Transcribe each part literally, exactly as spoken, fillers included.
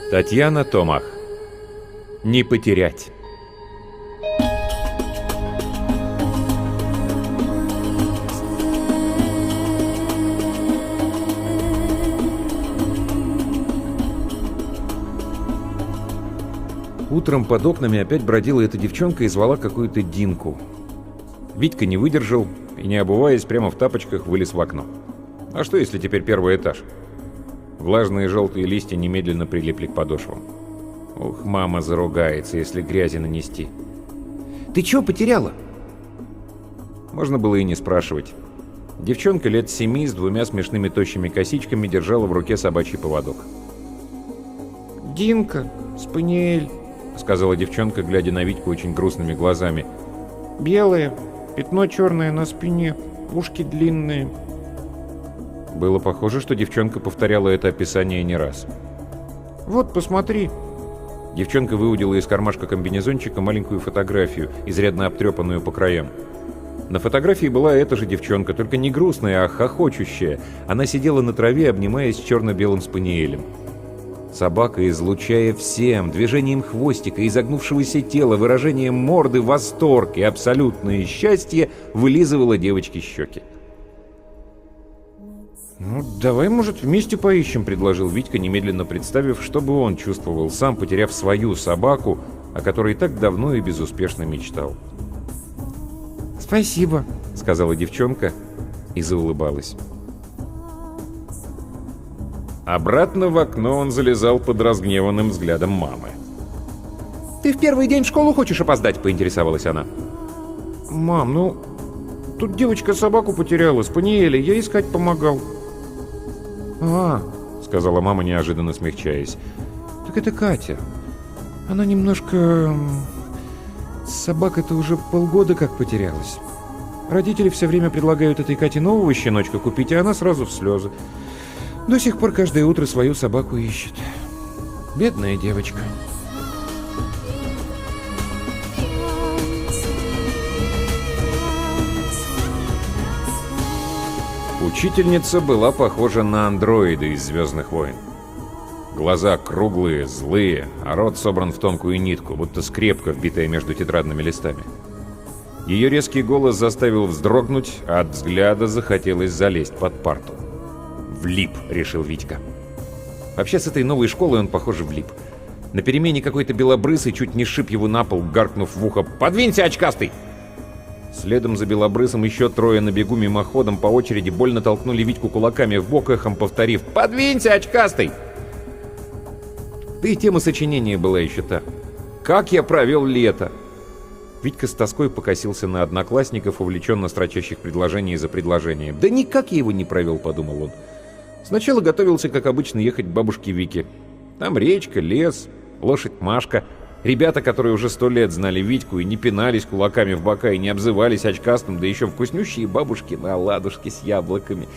Татьяна Томах. Не потерять. Утром под окнами опять бродила эта девчонка и звала какую-то Динку. Витька не выдержал и, не обуваясь, прямо в тапочках вылез в окно. А что, если теперь первый этаж? Влажные желтые листья немедленно прилипли к подошвам. Ух, мама заругается, если грязи нанести. «Ты чё потеряла?» Можно было и не спрашивать. Девчонка лет семи с двумя смешными тощими косичками держала в руке собачий поводок. «Динка, спаниель», — сказала девчонка, глядя на Витьку очень грустными глазами. «Белое, пятно черное на спине, ушки длинные». Было похоже, что девчонка повторяла это описание не раз. «Вот, посмотри». Девчонка выудила из кармашка комбинезончика маленькую фотографию, изрядно обтрепанную по краям. На фотографии была эта же девчонка, только не грустная, а хохочущая. Она сидела на траве, обнимаясь с черно-белым спаниелем. Собака, излучая всем, движением хвостика, изогнувшегося тела, выражением морды, восторг и абсолютное счастье, вылизывала девочке щеки. «Ну, давай, может, вместе поищем», — предложил Витька, немедленно представив, что бы он чувствовал, сам потеряв свою собаку, о которой так давно и безуспешно мечтал. «Спасибо», — сказала девчонка и заулыбалась. Обратно в окно он залезал под разгневанным взглядом мамы. «Ты в первый день в школу хочешь опоздать?» — поинтересовалась она. «Мам, ну, тут девочка собаку потеряла, спаниеля, я искать помогал». «А, — сказала мама, неожиданно смягчаясь, — так это Катя. Она немножко... Собака-то уже полгода как потерялась. Родители все время предлагают этой Кате нового щеночка купить, а она сразу в слезы. До сих пор каждое утро свою собаку ищет. Бедная девочка». Учительница была похожа на андроида из «Звездных войн». Глаза круглые, злые, а рот собран в тонкую нитку, будто скрепка, вбитая между тетрадными листами. Ее резкий голос заставил вздрогнуть, а от взгляда захотелось залезть под парту. «Влип», — решил Витька. Вообще, с этой новой школой он, похоже, влип. На перемене какой-то белобрысый чуть не сшиб его на пол, гаркнув в ухо: «Подвинься, очкастый!» Следом за белобрысом еще трое на бегу мимоходом по очереди больно толкнули Витьку кулаками в бок, эхом повторив: «Подвинься, очкастый!» Да и тема сочинения была еще та. «Как я провел лето!» Витька с тоской покосился на одноклассников, увлеченно строчащих предложение за предложением. «Да никак я его не провел», — подумал он. Сначала готовился, как обычно, ехать к бабушке Вике. Там речка, лес, лошадь Машка. Ребята, которые уже сто лет знали Витьку и не пинались кулаками в бока и не обзывались очкастым, да еще вкуснющие бабушкины оладушки с яблоками.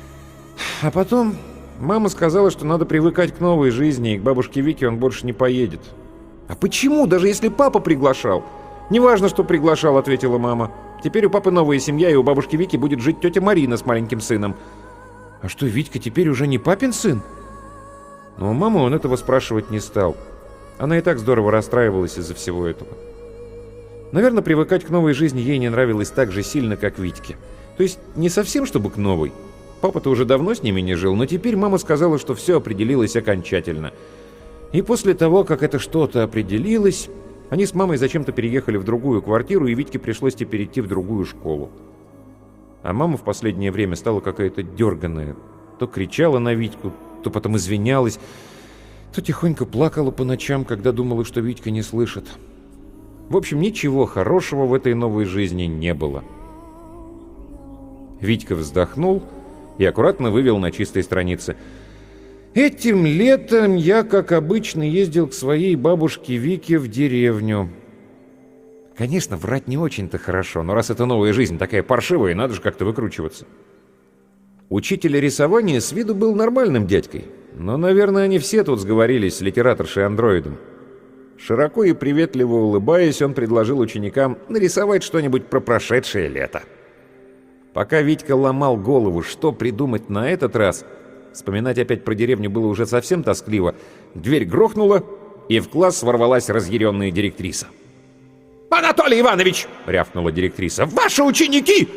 А потом мама сказала, что надо привыкать к новой жизни, и к бабушке Вике он больше не поедет. «А почему, даже если папа приглашал?» «Неважно, что приглашал», — ответила мама. «Теперь у папы новая семья, и у бабушки Вики будет жить тетя Марина с маленьким сыном». «А что, Витька теперь уже не папин сын?» Но у мамы он этого спрашивать не стал. Она и так здорово расстраивалась из-за всего этого. Наверное, привыкать к новой жизни ей не нравилось так же сильно, как Витьке. То есть не совсем, чтобы к новой. Папа-то уже давно с ними не жил, но теперь мама сказала, что все определилось окончательно. И после того, как это что-то определилось, они с мамой зачем-то переехали в другую квартиру, и Витьке пришлось теперь идти в другую школу. А мама в последнее время стала какая-то дерганая. То кричала на Витьку, то потом извинялась, то тихонько плакала по ночам, когда думала, что Витька не слышит. В общем, ничего хорошего в этой новой жизни не было. Витька вздохнул и аккуратно вывел на чистой странице: «Этим летом я, как обычно, ездил к своей бабушке Вике в деревню». Конечно, врать не очень-то хорошо, но раз это новая жизнь такая паршивая, надо же как-то выкручиваться. Учитель рисования с виду был нормальным дядькой, но, наверное, они все тут сговорились с литераторшей-андроидом. Широко и приветливо улыбаясь, он предложил ученикам нарисовать что-нибудь про прошедшее лето. Пока Витька ломал голову, что придумать на этот раз, Вспоминать опять про деревню было уже совсем тоскливо. Дверь грохнула, и в класс ворвалась разъяренная директриса. «Анатолий Иванович!» — рявкнула директриса. «Ваши ученики!»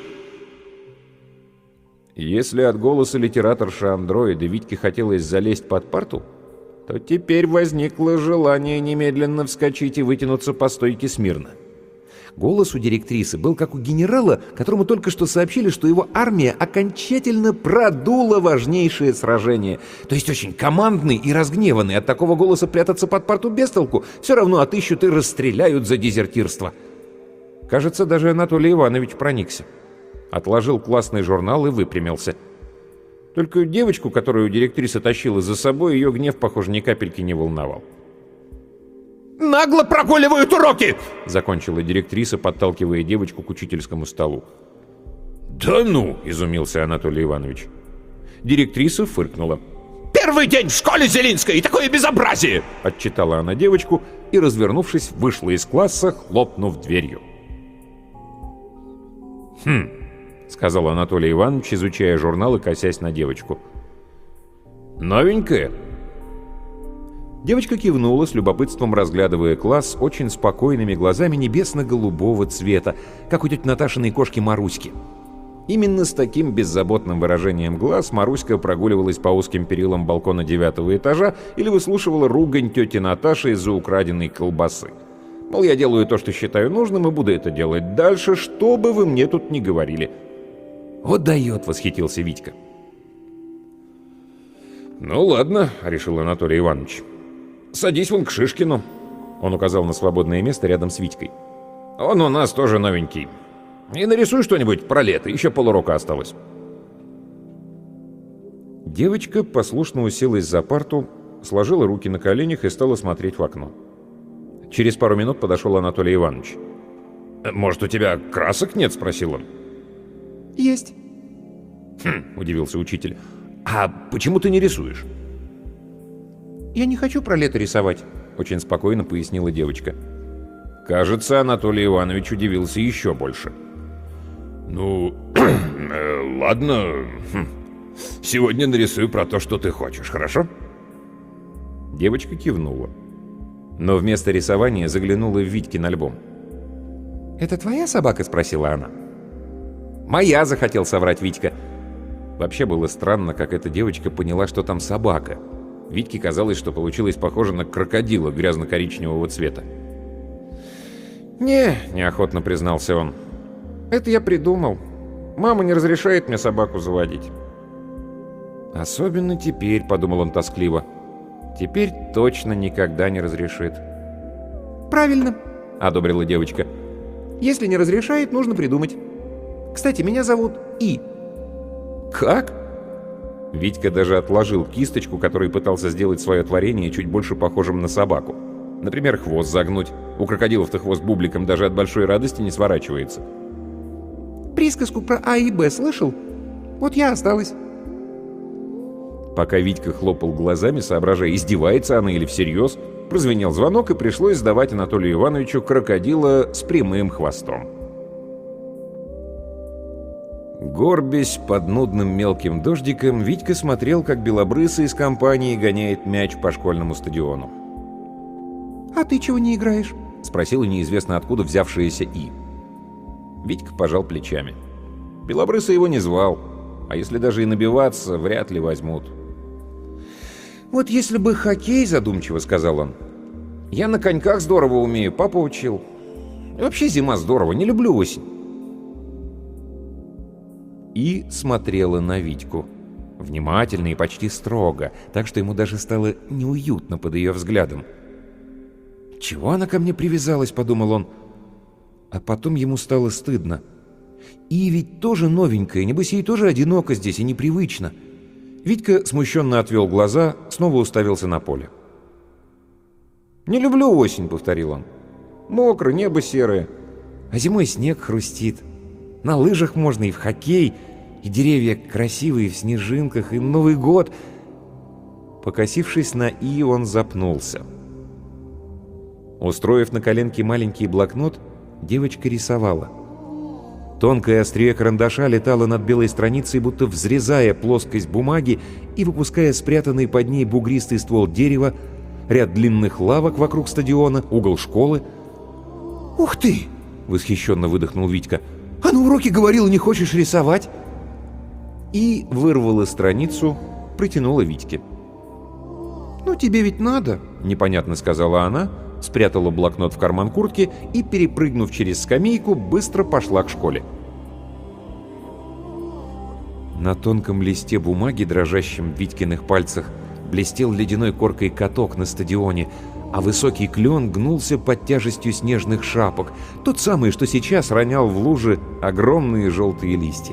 Если от голоса литераторши-андроида Витьке хотелось залезть под парту, то теперь возникло желание немедленно вскочить и вытянуться по стойке смирно. Голос у директрисы был как у генерала, которому только что сообщили, что его армия окончательно продула важнейшее сражение. То есть очень командный и разгневанный. От такого голоса прятаться под парту без толку. Все равно отыщут и расстреляют за дезертирство. Кажется, даже Анатолий Иванович проникся. Отложил классный журнал и выпрямился. Только девочку, которую директриса тащила за собой, ее гнев, похоже, ни капельки не волновал. «Нагло прогуливают уроки!» — закончила директриса, подталкивая девочку к учительскому столу. «Да ну!» — изумился Анатолий Иванович. Директриса фыркнула. «Первый день в школе Зелинской, и такое безобразие!» — отчитала она девочку и, развернувшись, вышла из класса, хлопнув дверью. «Хм!» — сказал Анатолий Иванович, изучая журнал и косясь на девочку. «Новенькая?» Девочка кивнула, с любопытством разглядывая класс очень спокойными глазами небесно-голубого цвета, как у тети Наташиной кошки Маруськи. Именно с таким беззаботным выражением глаз Маруська прогуливалась по узким перилам балкона девятого этажа или выслушивала ругань тети Наташи из-за украденной колбасы. Мол, я делаю то, что считаю нужным, и буду это делать дальше, что бы вы мне тут ни говорили. «Вот дает!» — восхитился Витька. «Ну ладно», — решил Анатолий Иванович. «Садись вон к Шишкину», — он указал на свободное место рядом с Витькой. «Он у нас тоже новенький. И нарисуй что-нибудь про лето, еще полурока осталось». Девочка послушно уселась за парту, сложила руки на коленях и стала смотреть в окно. Через пару минут подошел Анатолий Иванович. «Может, у тебя красок нет?» — спросил он. «Есть». «Хм», — удивился учитель. «А почему ты не рисуешь?» «Я не хочу про лето рисовать», — очень спокойно пояснила девочка. Кажется, Анатолий Иванович удивился еще больше. «Ну, ладно. Сегодня нарисую про то, что ты хочешь, хорошо?» Девочка кивнула. Но вместо рисования заглянула в Витькин альбом. «Это твоя собака?» — спросила она. «Моя», — захотел соврать Витька. Вообще было странно, как эта девочка поняла, что там собака. Витьке казалось, что получилось похоже на крокодила грязно-коричневого цвета. «Не», — неохотно признался он. «Это я придумал. Мама не разрешает мне собаку заводить». «Особенно теперь», — подумал он тоскливо. «Теперь точно никогда не разрешит». «Правильно», — одобрила девочка. «Если не разрешает, нужно придумать. Кстати, меня зовут И». «Как?» Витька даже отложил кисточку, которой пытался сделать свое творение чуть больше похожим на собаку. Например, хвост загнуть. У крокодилов-то хвост бубликом даже от большой радости не сворачивается. «Присказку про А и Б слышал? Вот я осталась». Пока Витька хлопал глазами, соображая, издевается она или всерьез, прозвенел звонок, и пришлось сдавать Анатолию Ивановичу крокодила с прямым хвостом. Горбясь под нудным мелким дождиком, Витька смотрел, как белобрысый из компании гоняет мяч по школьному стадиону. «А ты чего не играешь?» — спросила неизвестно откуда взявшаяся И. Витька пожал плечами. Белобрысый его не звал, а если даже и набиваться, вряд ли возьмут. «Вот если бы хоккей», — задумчиво сказал он. «Я на коньках здорово умею, папа учил. И вообще зима здорово, не люблю осень». И смотрела на Витьку. Внимательно и почти строго, так что ему даже стало неуютно под ее взглядом. «Чего она ко мне привязалась?» — подумал он. А потом ему стало стыдно. И ведь тоже новенькая, небось ей тоже одиноко здесь и непривычно. Витька смущенно отвел глаза, снова уставился на поле. «Не люблю осень», — повторил он. «Мокро, небо серое. А зимой снег хрустит. На лыжах можно и в хоккей, и деревья красивые в снежинках, и Новый год». Покосившись на И, он запнулся. Устроив на коленке маленький блокнот, девочка рисовала. Тонкое острие карандаша летало над белой страницей, будто взрезая плоскость бумаги и выпуская спрятанный под ней бугристый ствол дерева, ряд длинных лавок вокруг стадиона, угол школы. «Ух ты!» — восхищенно выдохнул Витька. «А на уроке говорила, не хочешь рисовать?» И вырвала страницу, протянула Витьке. «Ну, тебе ведь надо», — непонятно сказала она, спрятала блокнот в карман куртки и, перепрыгнув через скамейку, быстро пошла к школе. На тонком листе бумаги, дрожащем в Витькиных пальцах, блестел ледяной коркой каток на стадионе, а высокий клен гнулся под тяжестью снежных шапок, тот самый, что сейчас ронял в лужи огромные желтые листья.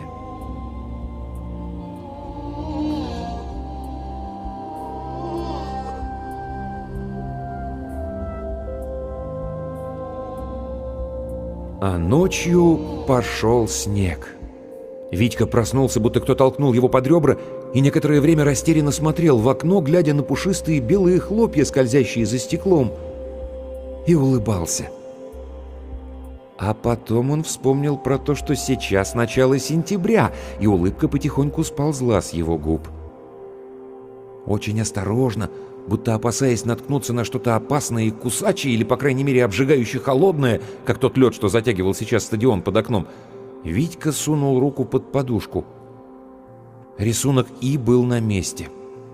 А ночью пошел снег. Витька проснулся, будто кто толкнул его под ребра, и некоторое время растерянно смотрел в окно, глядя на пушистые белые хлопья, скользящие за стеклом, и улыбался. А потом он вспомнил про то, что сейчас начало сентября, и улыбка потихоньку сползла с его губ. Очень осторожно, будто опасаясь наткнуться на что-то опасное и кусачее, или, по крайней мере, обжигающе холодное, как тот лед, что затягивал сейчас стадион под окном, Витька сунул руку под подушку. Рисунок «И» был на месте.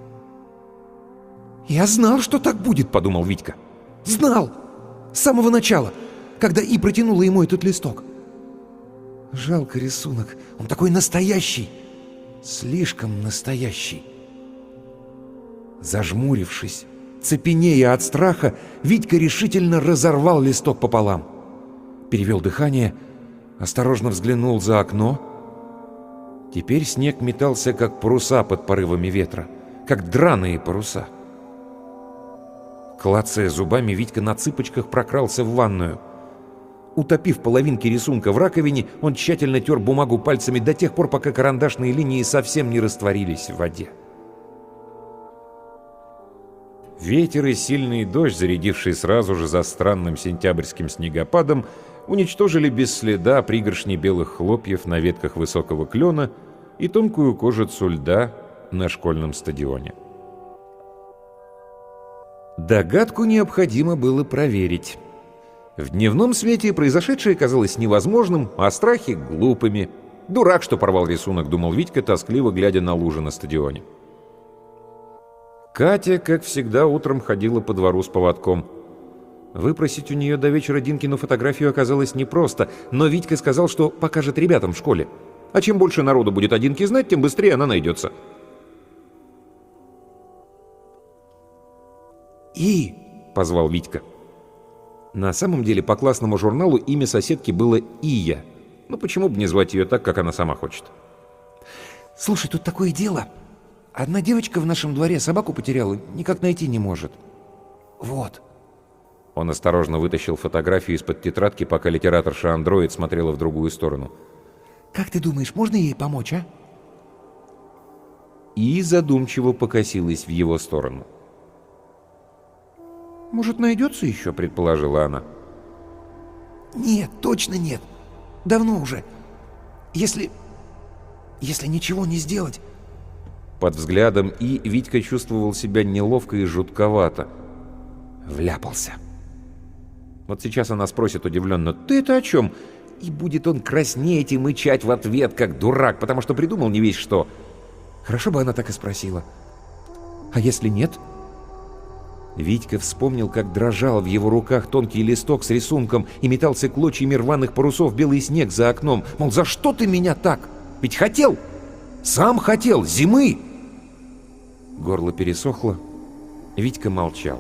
«Я знал, что так будет», — подумал Витька. «Знал! С самого начала, когда «И» протянула ему этот листок. Жалко рисунок, он такой настоящий, слишком настоящий». Зажмурившись, цепенея от страха, Витька решительно разорвал листок пополам. Перевел дыхание, осторожно взглянул за окно. Теперь снег метался, как паруса под порывами ветра, как драные паруса. Клацая зубами, Витька на цыпочках прокрался в ванную. Утопив половинки рисунка в раковине, он тщательно тер бумагу пальцами до тех пор, пока карандашные линии совсем не растворились в воде. Ветер и сильный дождь, зарядивший сразу же за странным сентябрьским снегопадом, уничтожили без следа пригоршни белых хлопьев на ветках высокого клена и тонкую кожицу льда на школьном стадионе. Догадку необходимо было проверить. В дневном свете произошедшее казалось невозможным, а страхи — глупыми. «Дурак, что порвал рисунок», — думал Витька, тоскливо глядя на лужи на стадионе. Катя, как всегда, утром ходила по двору с поводком. Выпросить у нее до вечера Динкину фотографию оказалось непросто, но Витька сказал, что покажет ребятам в школе. А чем больше народу будет о Динке знать, тем быстрее она найдется. «И!» — позвал Витька. На самом деле, по классному журналу имя соседки было Ия. Ну почему бы не звать ее так, как она сама хочет? «Слушай, тут такое дело. Одна девочка в нашем дворе собаку потеряла, никак найти не может. Вот». Он осторожно вытащил фотографию из-под тетрадки, пока литераторша-андроид смотрела в другую сторону. «Как ты думаешь, можно ей помочь, а?» И задумчиво покосилась в его сторону. «Может, найдется еще?» — предположила она. «Нет, точно нет. Давно уже. Если... если ничего не сделать...» Под взглядом И Витька чувствовал себя неловко и жутковато. Вляпался. Вот сейчас она спросит удивленно: «Ты это о чем?» И будет он краснеть и мычать в ответ, как дурак, потому что придумал не весь что. Хорошо бы она так и спросила. «А если нет?» Витька вспомнил, как дрожал в его руках тонкий листок с рисунком и метался клочьями рваных парусов белый снег за окном. Мол, за что ты меня так? Ведь хотел! Сам хотел! Зимы! Горло пересохло. Витька молчал.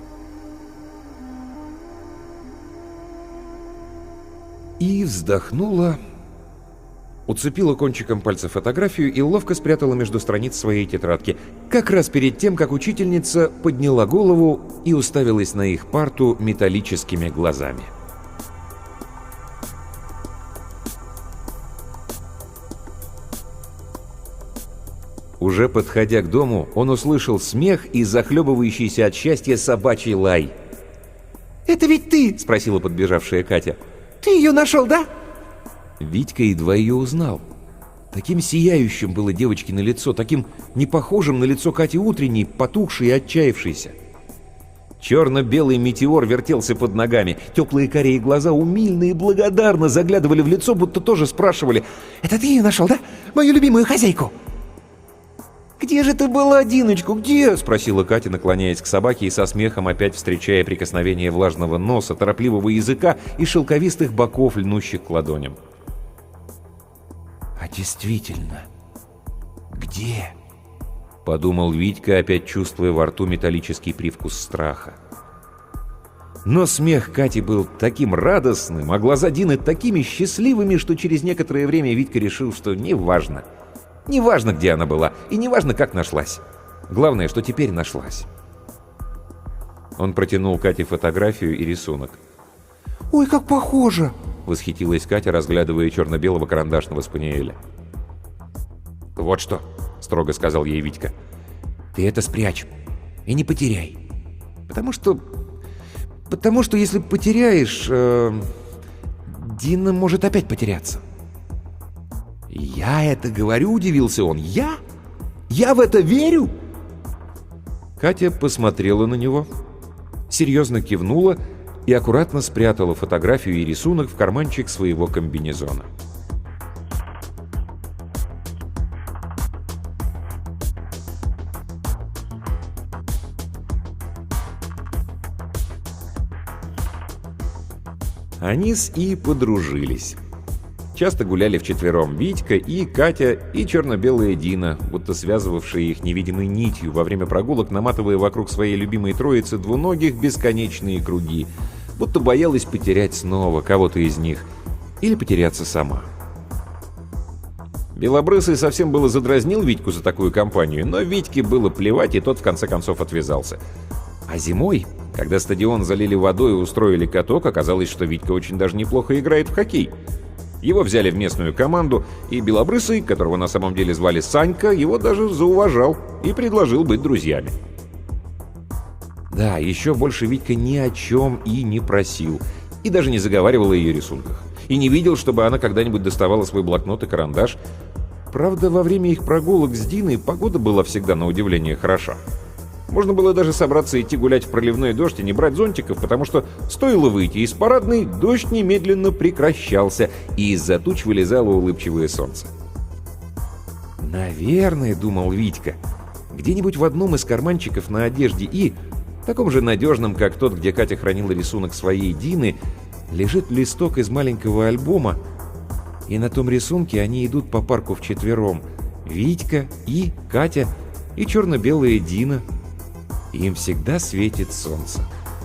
И вздохнула, уцепила кончиком пальца фотографию и ловко спрятала между страниц своей тетрадки, как раз перед тем, как учительница подняла голову и уставилась на их парту металлическими глазами. Уже подходя к дому, он услышал смех и захлебывающийся от счастья собачий лай. «Это ведь ты?» — спросила подбежавшая Катя. «Ты ее нашел, да?» Витька едва ее узнал. Таким сияющим было девочкино лицо, таким непохожим на лицо Кати утренней, потухшей и отчаявшейся. Черно-белый метеор вертелся под ногами. Теплые карие глаза умильно и благодарно заглядывали в лицо, будто тоже спрашивали: «Это ты ее нашел, да? Мою любимую хозяйку?» «Где же ты была, Диночку, где?» — спросила Катя, наклоняясь к собаке и со смехом опять встречая прикосновение влажного носа, торопливого языка и шелковистых боков, льнущих к ладоням. «А действительно, где?» — подумал Витька, опять чувствуя во рту металлический привкус страха. Но смех Кати был таким радостным, а глаза Дины такими счастливыми, что через некоторое время Витька решил, что неважно. Неважно, где она была, и неважно, как нашлась. Главное, что теперь нашлась. Он протянул Кате фотографию и рисунок. «Ой, как похоже!» — восхитилась Катя, разглядывая черно-белого карандашного спаниеля. «Вот что!» — строго сказал ей Витька. «Ты это спрячь и не потеряй. Потому что... Потому что если потеряешь... Э, Дина может опять потеряться». «Я это говорю?» — удивился он. «Я? Я в это верю?» Катя посмотрела на него, серьезно кивнула и аккуратно спрятала фотографию и рисунок в карманчик своего комбинезона. Они с И подружились. Часто гуляли вчетвером Витька, И, Катя и черно-белая Дина, будто связывавшие их невидимой нитью во время прогулок, наматывая вокруг своей любимой троицы двуногих бесконечные круги, будто боялась потерять снова кого-то из них или потеряться сама. Белобрысый совсем было задразнил Витьку за такую компанию, но Витьке было плевать, и тот в конце концов отвязался. А зимой, когда стадион залили водой и устроили каток, оказалось, что Витька очень даже неплохо играет в хоккей. Его взяли в местную команду, и Белобрысый, которого на самом деле звали Санька, его даже зауважал и предложил быть друзьями. Да, еще больше Витька ни о чем и не просил, и даже не заговаривал о ее рисунках, и не видел, чтобы она когда-нибудь доставала свой блокнот и карандаш. Правда, во время их прогулок с Диной погода была всегда на удивление хороша. Можно было даже собраться идти гулять в проливной дождь и не брать зонтиков, потому что стоило выйти из парадной, дождь немедленно прекращался, и из-за туч вылезало улыбчивое солнце. «Наверное, — думал Витька, — где-нибудь в одном из карманчиков на одежде И, таком же надежном, как тот, где Катя хранила рисунок своей Дины, лежит листок из маленького альбома, и на том рисунке они идут по парку вчетвером. Витька, И, Катя и черно-белая Дина. Им всегда светит солнце».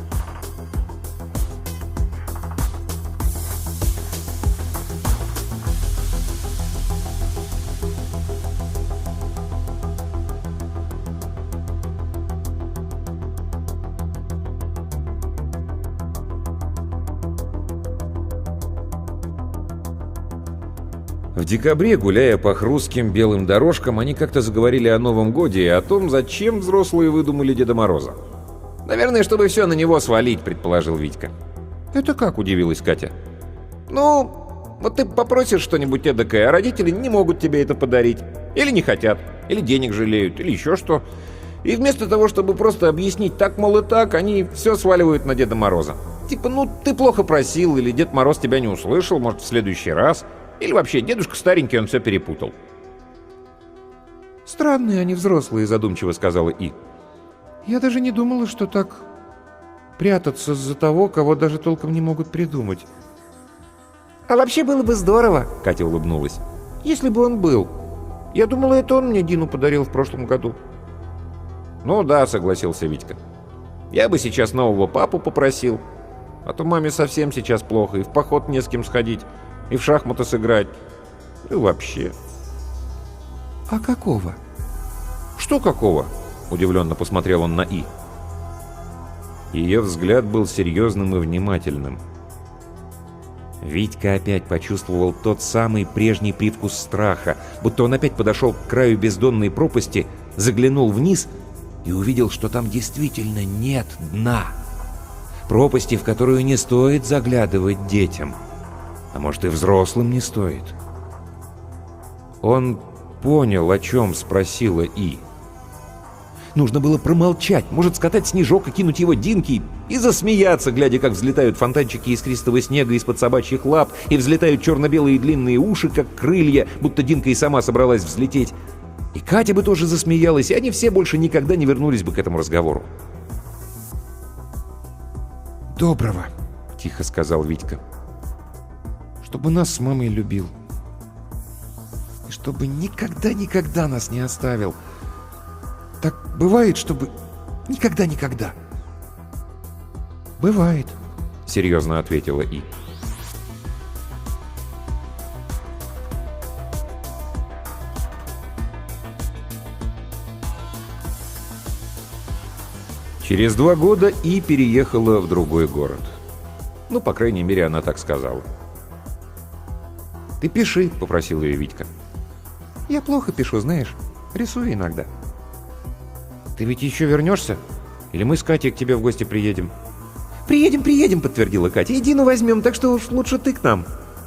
В декабре, гуляя по хрустким белым дорожкам, они как-то заговорили о Новом Годе и о том, зачем взрослые выдумали Деда Мороза. «Наверное, чтобы все на него свалить», — предположил Витька. «Это как?» — удивилась Катя. «Ну, вот ты попросишь что-нибудь эдакое, а родители не могут тебе это подарить. Или не хотят, или денег жалеют, или еще что. И вместо того, чтобы просто объяснить так, мол, и так, они все сваливают на Деда Мороза. Типа, ну, ты плохо просил, или Дед Мороз тебя не услышал, может, в следующий раз. Или вообще, дедушка старенький, он все перепутал». «Странные они взрослые», — задумчиво сказала И. «Я даже не думала, что так прятаться за того, кого даже толком не могут придумать». «А вообще было бы здорово», — Катя улыбнулась, — «если бы он был. Я думала, это он мне Дину подарил в прошлом году». «Ну да», — согласился Витька. «Я бы сейчас нового папу попросил. А то маме совсем сейчас плохо, и в поход не с кем сходить, и в шахматы сыграть, и вообще». «А какого?» «Что какого?» — удивленно посмотрел он на И. Ее взгляд был серьезным и внимательным. Витька опять почувствовал тот самый прежний привкус страха, будто он опять подошел к краю бездонной пропасти, заглянул вниз и увидел, что там действительно нет дна. Пропасти, в которую не стоит заглядывать детям. А может, и взрослым не стоит? Он понял, о чем спросила И. Нужно было промолчать, может, скатать снежок и кинуть его Динке, и засмеяться, глядя, как взлетают фонтанчики искристого снега из-под собачьих лап, и взлетают черно-белые длинные уши, как крылья, будто Динка и сама собралась взлететь. И Катя бы тоже засмеялась, и они все больше никогда не вернулись бы к этому разговору. «Доброго», — тихо сказал Витька. «Чтобы нас с мамой любил. И чтобы никогда-никогда нас не оставил. Так бывает, чтобы никогда-никогда?» «Бывает», — серьезно ответила И. Через два года И переехала в другой город. Ну, по крайней мере, она так сказала. «Ты пиши», — попросил ее Витька. «Я плохо пишу, знаешь. Рисую иногда». «Ты ведь еще вернешься? Или мы с Катей к тебе в гости приедем?» «Приедем, приедем», — подтвердила Катя. «И Дину возьмем, так что уж лучше ты к нам».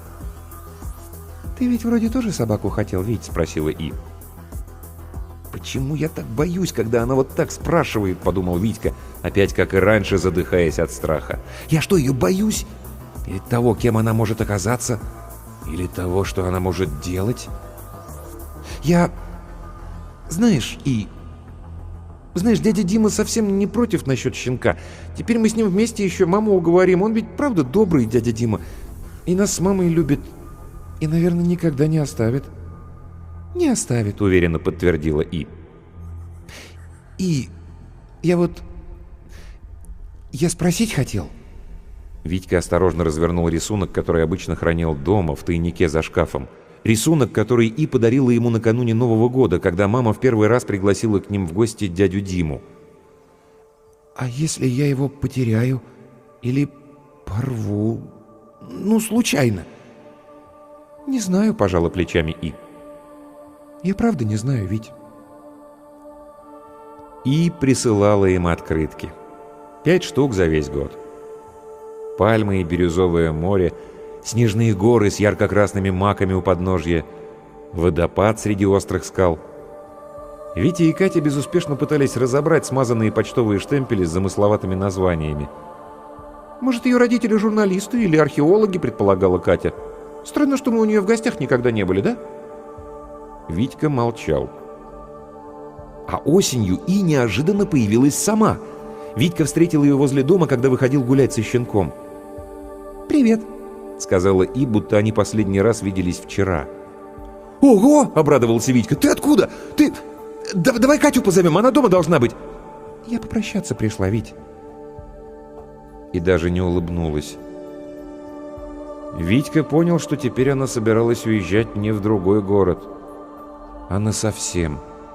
«Ты ведь вроде тоже собаку хотел, Вить?» — спросила И. «Почему я так боюсь, когда она вот так спрашивает?» — подумал Витька, опять, как и раньше, задыхаясь от страха. «Я что, ее боюсь? Или того, кем она может оказаться? Или того, что она может делать? Я... Знаешь, И... Знаешь, дядя Дима совсем не против насчет щенка. Теперь мы с ним вместе еще маму уговорим. Он ведь правда добрый, дядя Дима. И нас с мамой любит. И, наверное, никогда не оставит». «Не оставит», — уверенно подтвердила И. «И... я вот... я спросить хотел». Витька осторожно развернул рисунок, который обычно хранил дома, в тайнике за шкафом. Рисунок, который И подарила ему накануне Нового года, когда мама в первый раз пригласила к ним в гости дядю Диму. «А если я его потеряю? Или порву? Ну, случайно?» «Не знаю», — пожала плечами И. «Я правда не знаю, Вить». И присылала им открытки. Пять штук за весь год. Пальмы и бирюзовое море, снежные горы с ярко-красными маками у подножья, водопад среди острых скал. Витя и Катя безуспешно пытались разобрать смазанные почтовые штемпели с замысловатыми названиями. «Может, ее родители журналисты или археологи», — предполагала Катя. «Странно, что мы у нее в гостях никогда не были, да?» Витька молчал. А осенью И неожиданно появилась сама. Витька встретил ее возле дома, когда выходил гулять со щенком. «Привет», — сказала И, будто они последний раз виделись вчера. «Ого!» — обрадовался Витька. «Ты откуда? Ты... Да, давай Катю позовем, она дома должна быть». «Я попрощаться пришла, Вить». И даже не улыбнулась. Витька понял, что теперь она собиралась уезжать не в другой город, а насовсем.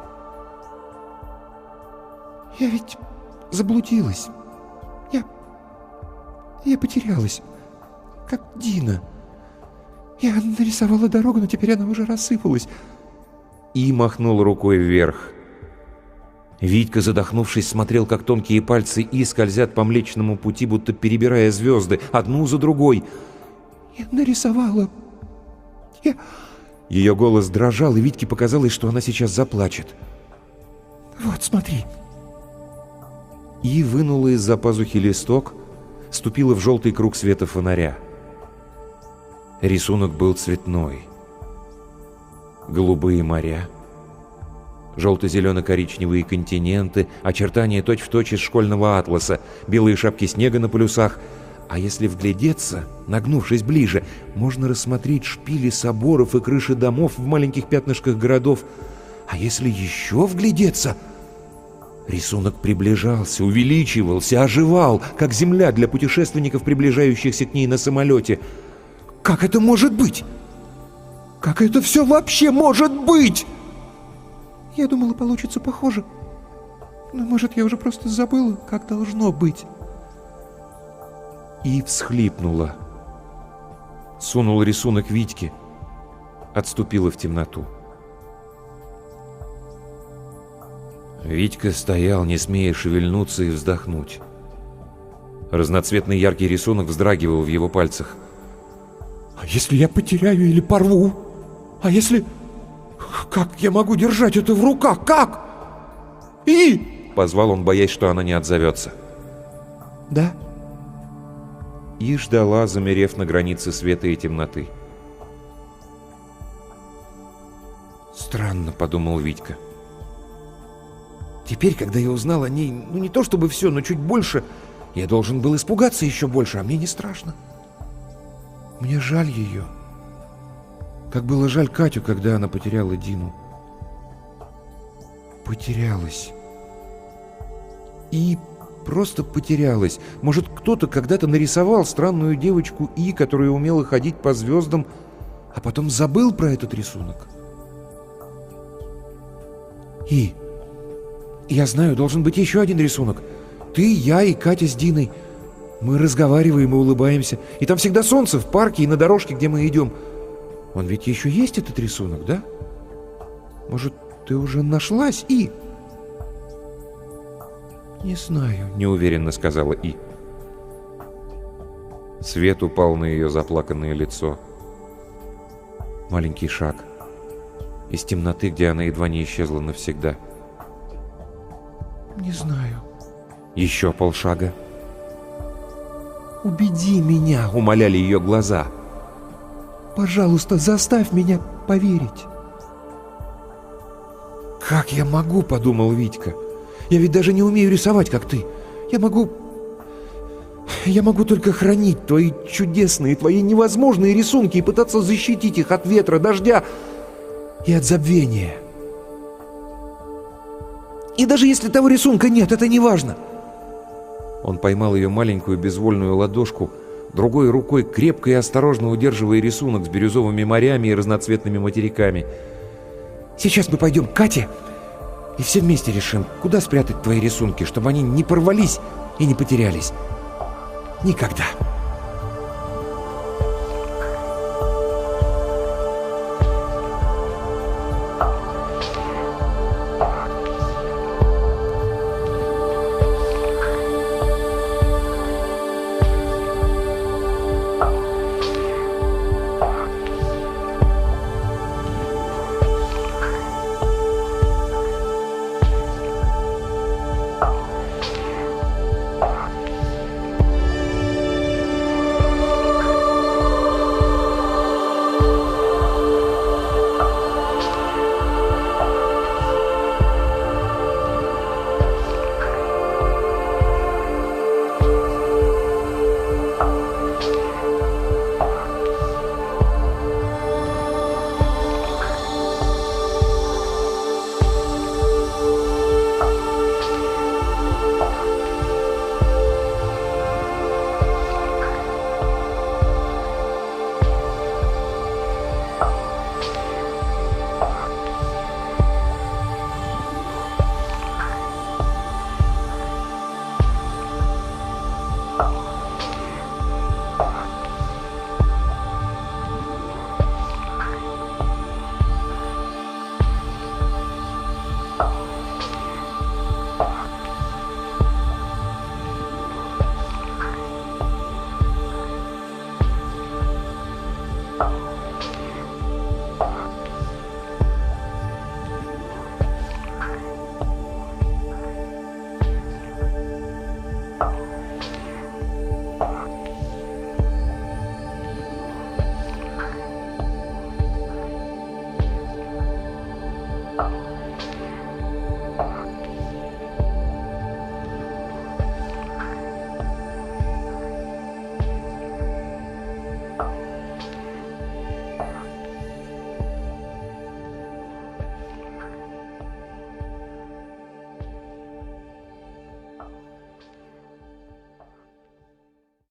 «Я ведь заблудилась. Я... я потерялась. Как Дина. Я нарисовала дорогу, но теперь она уже рассыпалась». И махнул рукой вверх. Витька, задохнувшись, смотрел, как тонкие пальцы И скользят по Млечному Пути, будто перебирая звезды, одну за другой. «Я нарисовала... Я...» Ее голос дрожал, и Витьке показалось, что она сейчас заплачет. «Вот, смотри». И вынула из-за пазухи листок, ступила в желтый круг света фонаря. Рисунок был цветной. Голубые моря, желто-зелено-коричневые континенты, очертания точь-в-точь из школьного атласа, белые шапки снега на полюсах. А если вглядеться, нагнувшись ближе, можно рассмотреть шпили соборов и крыши домов в маленьких пятнышках городов. А если еще вглядеться... Рисунок приближался, увеличивался, оживал, как земля для путешественников, приближающихся к ней на самолете. Как это может быть? Как это все вообще может быть? Я думала, получится похоже. Но, может, я уже просто забыла, как должно быть. И всхлипнула. Сунула рисунок Витьке. Отступила в темноту. Витька стоял, не смея шевельнуться и вздохнуть. Разноцветный яркий рисунок вздрагивал в его пальцах. А если я потеряю или порву? А если... Как я могу держать это в руках? Как? И... Позвал он, боясь, что она не отзовется. Да. И ждала, замерев на границе света и темноты. Странно, подумал Витька. Теперь, когда я узнал о ней, ну не то чтобы все, но чуть больше, я должен был испугаться еще больше, а мне не страшно. Мне жаль ее. Как было жаль Катю, когда она потеряла Дину. Потерялась. И просто потерялась. Может, кто-то когда-то нарисовал странную девочку И, которая умела ходить по звездам, а потом забыл про этот рисунок. И, я знаю, должен быть еще один рисунок. Ты, я и Катя с Диной. Мы разговариваем и улыбаемся. И там всегда солнце в парке и на дорожке, где мы идем. Он ведь еще есть, этот рисунок, да? Может, ты уже нашлась, И? Не знаю, неуверенно сказала И. Свет упал на ее заплаканное лицо. Маленький шаг. Из темноты, где она едва не исчезла навсегда. Не знаю. Еще полшага. «Убеди меня!» — умоляли ее глаза. «Пожалуйста, заставь меня поверить!» «Как я могу?» — подумал Витька. «Я ведь даже не умею рисовать, как ты. Я могу... Я могу только хранить твои чудесные, твои невозможные рисунки и пытаться защитить их от ветра, дождя и от забвения. И даже если того рисунка нет, это не важно!» Он поймал ее маленькую безвольную ладошку, другой рукой крепко и осторожно удерживая рисунок с бирюзовыми морями и разноцветными материками. «Сейчас мы пойдем к Кате и все вместе решим, куда спрятать твои рисунки, чтобы они не порвались и не потерялись. Никогда!»